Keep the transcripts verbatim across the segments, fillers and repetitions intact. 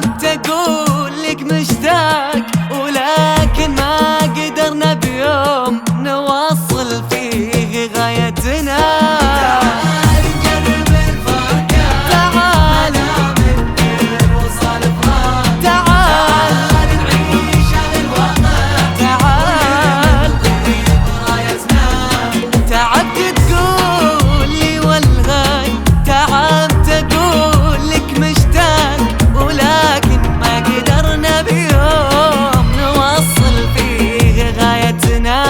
تعبت اقول لك مشتاق، ولكن ما قدرنا بيوم نوصل فيه غايتنا. تعال نجرب الفرقة، تعال من وصل فراق، تعال نعيش الوطن، تعال رايتنا. تعبت تقول لي والغاي، تعبت اقول لك مشتاق، ولكن ما قدرنا بيوم نوصل فيه غايتنا.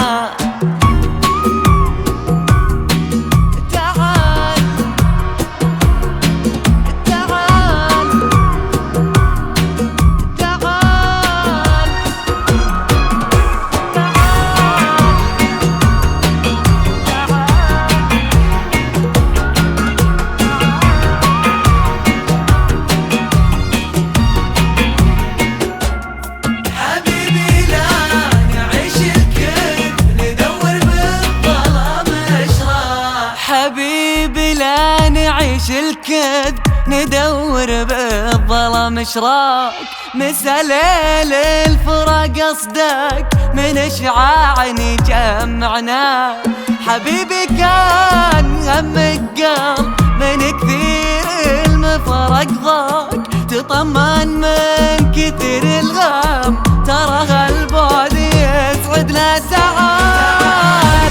حبيبي لا نعيش الكذب، ندور بالظلام اشراق، مسا ليل الفراق قصدك من اشعاعني جمعنا. حبيبي كان همك قلب من كثير المفرق ضاق، تطمن من كثير الغم ترى هالبعد يسعدنا. تعال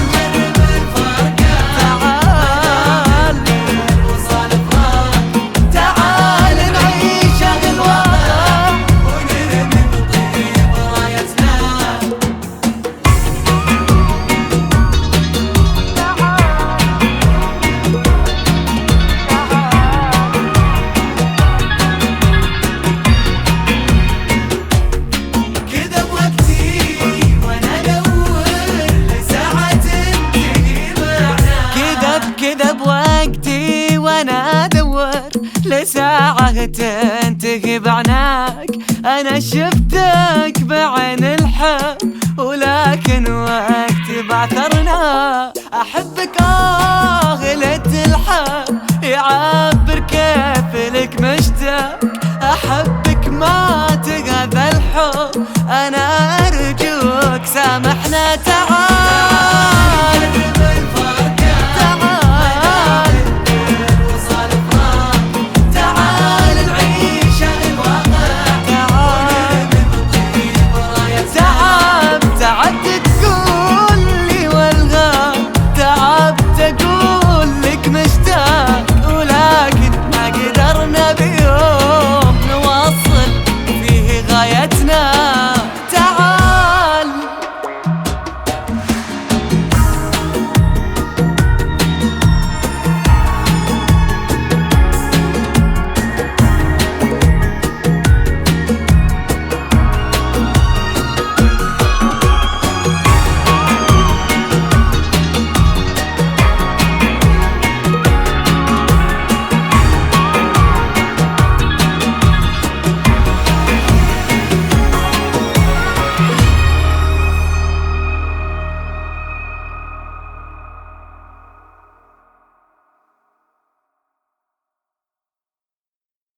كذا بوقتي وانا ادور لساعة تنتهي بعناك. انا شفتك بعين الحب ولكن وقتي بعثرنا. احبك اه ليت الحب يعبر كيف لك مشتاق، احبك ما تغذى الحب انا ارجوك سامحنا. تعال